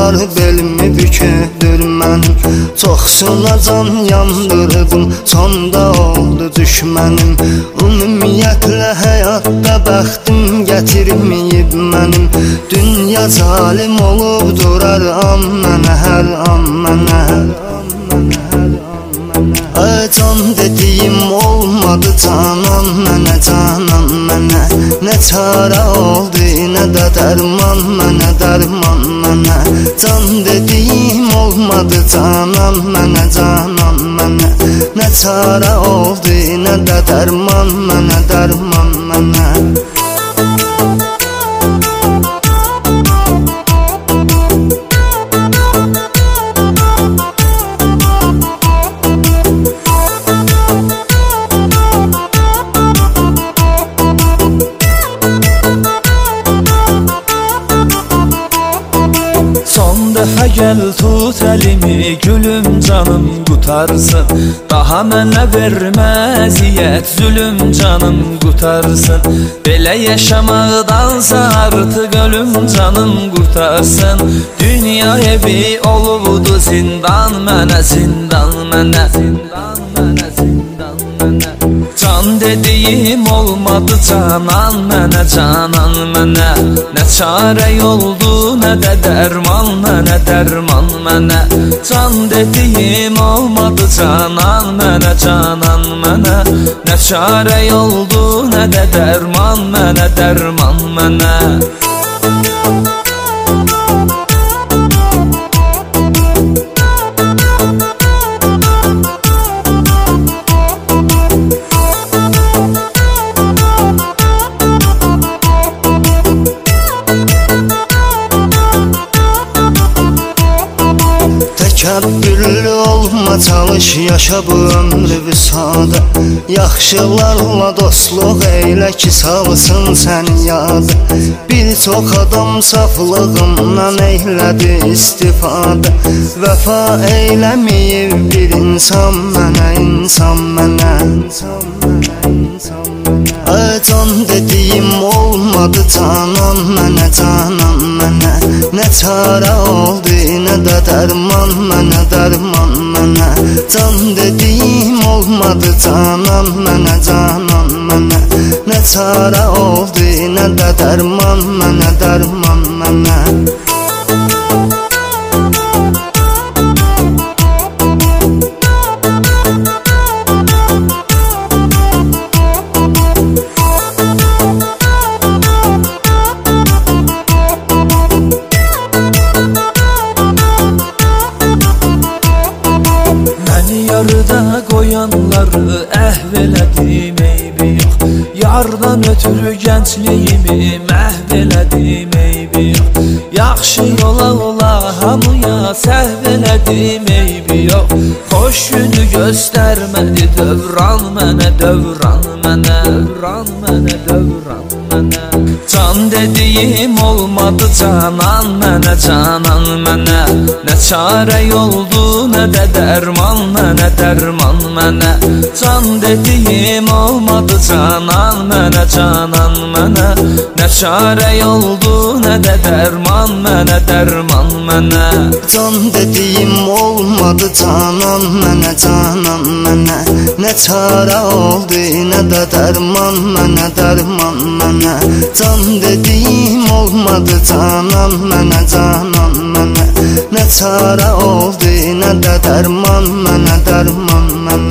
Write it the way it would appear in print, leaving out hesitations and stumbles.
sarsar belimi büküdür mənim. Çoxsuna can yandırdım, sonda oldu düşmənim. Ümumiyyətlə həyatda bəxtim gətirməyib mənim. Dünya zalim olub durar an mənə, hər an mənə. Can dediyim olmadı canan mənə, canan mənə. Nə çarə oldu, nə də dərman mənə, dərman mənə. Can dediyim olmadı canan mənə, canan mənə. Nə çarə oldu, nə də dərman mənə, dərman mənə. Son dəfə gəl tut əlimi, gülüm canım qutarsın. Daha mənə vermə əziyyət, zülüm canım qutarsın. Belə yaşamaqdansa artıq ölüm canım qurtarsın. Dünya evi olubdu zindan mənə, zindan mənə, zindan mənə, zindan mənə. Can dediyim olmadı canan mənə, canan mənə. Nə çarə yoldu, nə də dərman mənə, dərman mənə. Can dediyim olmadı canan mənə, canan mənə. Nə çarə yoldu, nə də dərman mənə, dərman mənə. Təkəbbürlü olma, çalış, yaşa bu ömrü vüsada. Yaxşılarla dostluq eylə ki, salsın səni yada. Bir çox adam saflığımdan eylədi istifadə. Vəfa eyləməyib bir insan mənə, insan mənə. Can dediyim olmadı canan mənə, canan mənə. Nə çarə oldu, nə də dərman mənə, dərman mənə. Can dediyim olmadı canan mənə, canan mənə. Nə çarə oldu, nə də dərman mənə, dərman mənə. Yarıda qoyanları əhv elədim, eybi yox. Yardan ötürü gəncliyimi məhv elədim, eybi yox. Yaxşı yola ola hamıya səhv elədim, eybi yox. Xoş günü göstərmədi dövran mənə, dövran mənə. Dövran mənə, dövran mənə. Can dediyim olmadı canan mənə, canan mənə. Nə çarə yoldu, nə də dərman mənə, dərman mənə. Can dediyim olmadı canan mənə, canan mənə. Nə çarə yoldu, nə də dərman mənə, dərman mənə. Can dediyim olmadı canan mənə, canan mənə. Nə çarə oldu, nə də dərman mənə, dərman mənə. Can dediyim olmadı canan mənə, canan mənə. Nə çarə oldu, nə də dərman mənə, dərman mənə.